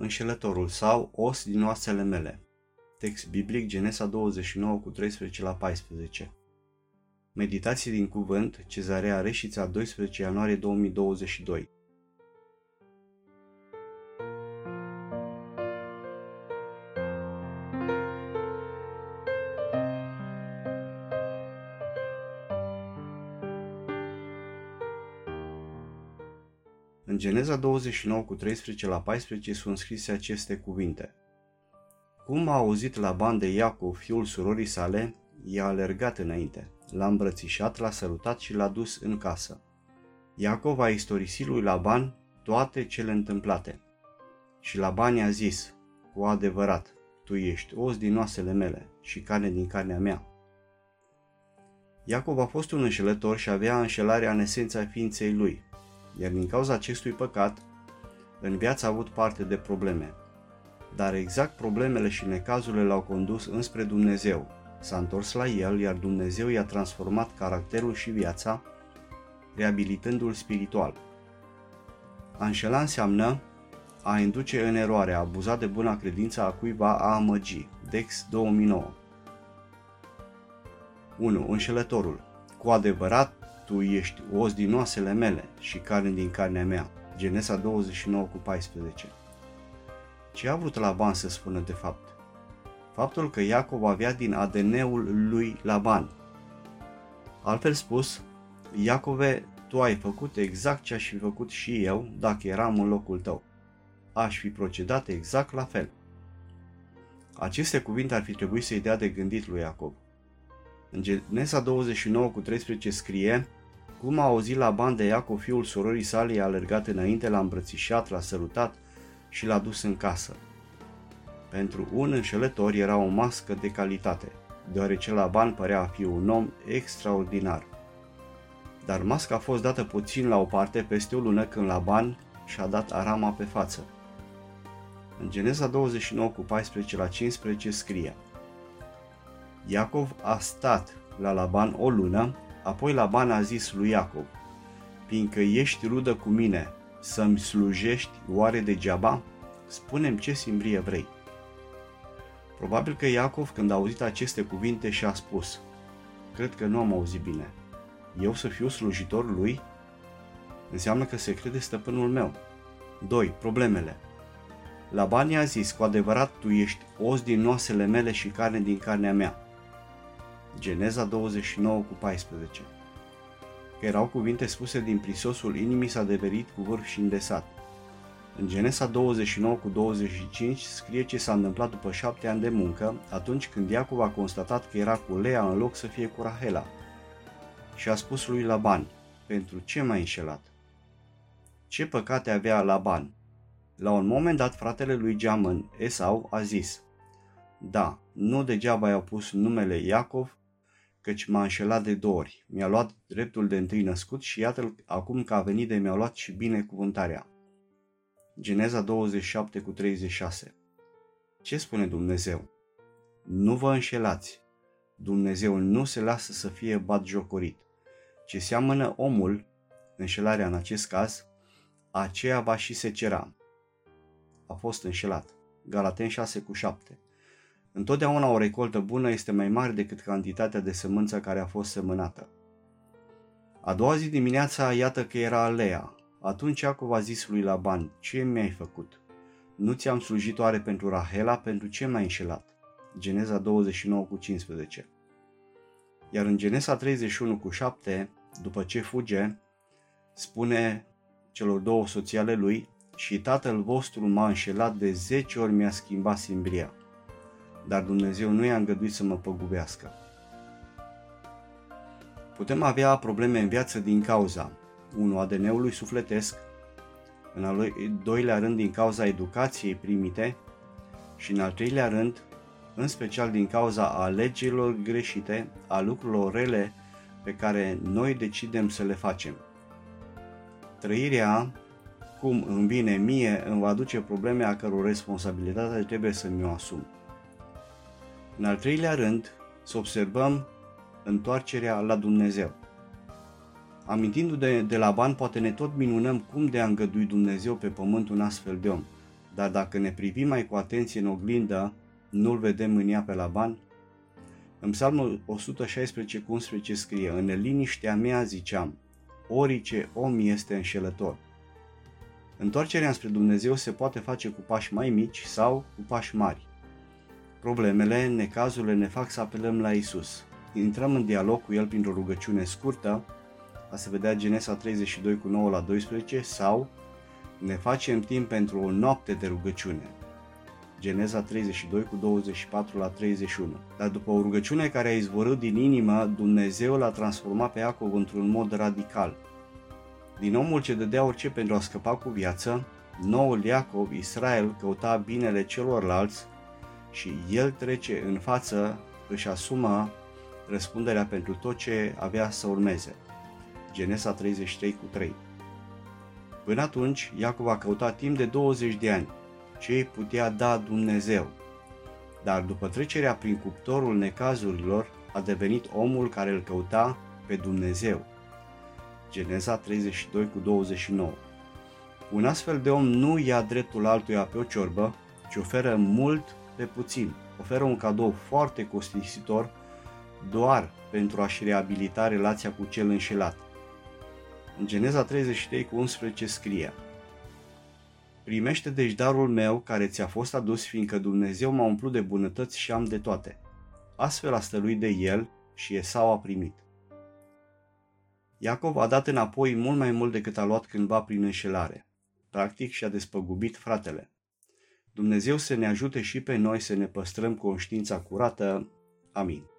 înșelătorul sau os din oasele mele. Text biblic Genesa 29 cu 13 la 14. Meditații din cuvânt, Cezarea Reșița, 12 ianuarie 2022. În Geneza 29 cu 13 la 14 sunt scrise aceste cuvinte. Cum a auzit Laban de Iacov, fiul surorii sale, i-a alergat înainte, l-a îmbrățișat, l-a sărutat și l-a dus în casă. Iacov a istorisit lui Laban toate cele întâmplate. Și Laban i-a zis, cu adevărat, tu ești os din oasele mele și carne din carnea mea. Iacov a fost un înșelător și avea înșelarea în esența ființei lui, iar din cauza acestui păcat, în viață a avut parte de probleme. Dar exact problemele și necazurile l-au condus înspre Dumnezeu. S-a întors la el, iar Dumnezeu i-a transformat caracterul și viața, reabilitându-l spiritual. A înșela înseamnă a induce în eroare, a abuza de buna credință a cuiva, a amăgi. Dex 2009. 1. Înșelătorul. Cu adevărat, tu ești os din oasele mele și carne din carnea mea. Genesa 29 cu 14. Ce a vrut Laban să spună de fapt? Faptul că Iacov avea din ADN-ul lui Laban. Altfel spus, Iacove, tu ai făcut exact ce aș fi făcut și eu dacă eram în locul tău. Aș fi procedat exact la fel. Aceste cuvinte ar fi trebuit să-i dea de gândit lui Iacov. În Genesa 29 cu 13 scrie, cum a auzit Laban de Iacov, fiul surorii sale, i-a alergat înainte, l-a îmbrățișat, l-a sărutat și l-a dus în casă. Pentru un înșelător era o mască de calitate, deoarece Laban părea a fi un om extraordinar. Dar masca a fost dată puțin la o parte peste o lună când Laban și-a dat arama pe față. În Genesa 29 cu 14 la 15 scrie, Iacov a stat la Laban o lună, apoi Laban a zis lui Iacov, fiindcă ești rudă cu mine, să-mi slujești oare degeaba? Spune-mi ce simbrie vrei. Probabil că Iacov, când a auzit aceste cuvinte, și-a spus, cred că nu am auzit bine. Eu să fiu slujitorul lui? Înseamnă că se crede stăpânul meu. 2. Problemele. Laban i-a zis, cu adevărat tu ești os din oasele mele și carne din carnea mea. Geneza 29 cu 14. Că erau cuvinte spuse din prisosul inimii, s-a adeverit cu vârf și îndesat. În Genesa 29 cu 25 scrie ce s-a întâmplat după 7 ani de muncă, atunci când Iacov a constatat că era cu Lea în loc să fie cu Rahela. Și a spus lui Laban, pentru ce m-ai înșelat? Ce păcate avea Laban? La un moment dat fratele lui geamăn, Esau, a zis, da, nu degeaba i-au pus numele Iacov, căci m-a înșelat de 2 ori, mi-a luat dreptul de întâi născut și iată-l acum că a venit de mi-a luat și binecuvântarea. Geneza 27 cu 36. Ce spune Dumnezeu? Nu vă înșelați. Dumnezeu nu se lasă să fie batjocorit. Ce seamănă omul, înșelarea în acest caz, aceea va și secera. A fost înșelat. Galateni 6 cu 7. Întotdeauna o recoltă bună este mai mare decât cantitatea de sămânță care a fost semănată. A doua zi dimineața, iată că era Lea. Atunci Iacov a zis lui Laban, ce mi-ai făcut? Nu ți-am slujit oare pentru Rahela, pentru ce m-ai înșelat? Geneza 29 cu 15. Iar în Genesa 31 cu 7, după ce fuge, spune celor 2 soții ale lui, și tatăl vostru m-a înșelat de 10 ori, mi-a schimbat simbria. Dar Dumnezeu nu i-a îngăduit să mă păgubească. Putem avea probleme în viață din cauza 1. ADN-ului sufletesc, în al doilea rând din cauza educației primite și în al treilea rând, în special din cauza alegerilor greșite, a lucrurilor rele pe care noi decidem să le facem. Trăirea, cum îmi vine mie, îmi va aduce probleme a căror responsabilitate trebuie să mi-o asum. În al treilea rând, să observăm întoarcerea la Dumnezeu. Amintindu-ne de Laban, poate ne tot minunăm cum de a îngădui Dumnezeu pe pământ un astfel de om. dar dacă ne privim mai cu atenție în oglindă, nu-l vedem în ea pe Laban? În Psalmul 116:11 scrie: în neliniștea mea ziceam, orice om este înșelător. Întoarcerea spre Dumnezeu se poate face cu pași mai mici sau cu pași mari. Problemele, necazurile ne fac să apelăm la Isus. Intrăm în dialog cu El printr-o rugăciune scurtă, a se vedea Genesa 32:9-12, sau ne facem timp pentru o noapte de rugăciune. Geneza 32:24-31. Dar după o rugăciune care a izvorât din inimă, Dumnezeu l-a transformat pe Iacov într-un mod radical. Din omul ce dădea orice pentru a scăpa cu viață, noul Iacov, Israel, căuta binele celorlalți și el trece în față, își asumă răspunderea pentru tot ce avea să urmeze. Genesa 33:3. Până atunci, Iacov a căutat timp de 20 de ani ce îi putea da Dumnezeu, dar după trecerea prin cuptorul necazurilor, a devenit omul care îl căuta pe Dumnezeu. Geneza 32:29. Un astfel de om nu ia dreptul altuia pe o ciorbă, ci oferă mult pe puțin. Oferă un cadou foarte costisitor doar pentru a-și reabilita relația cu cel înșelat. În Geneza 33:11 scrie: primește deci darul meu care ți-a fost adus, fiindcă Dumnezeu m-a umplut de bunătăți și am de toate. Astfel a stăluit de el și Esau a primit. Iacov a dat înapoi mult mai mult decât a luat cândva prin înșelare. Practic și-a despăgubit fratele. Dumnezeu să ne ajute și pe noi să ne păstrăm conștiința curată. Amin.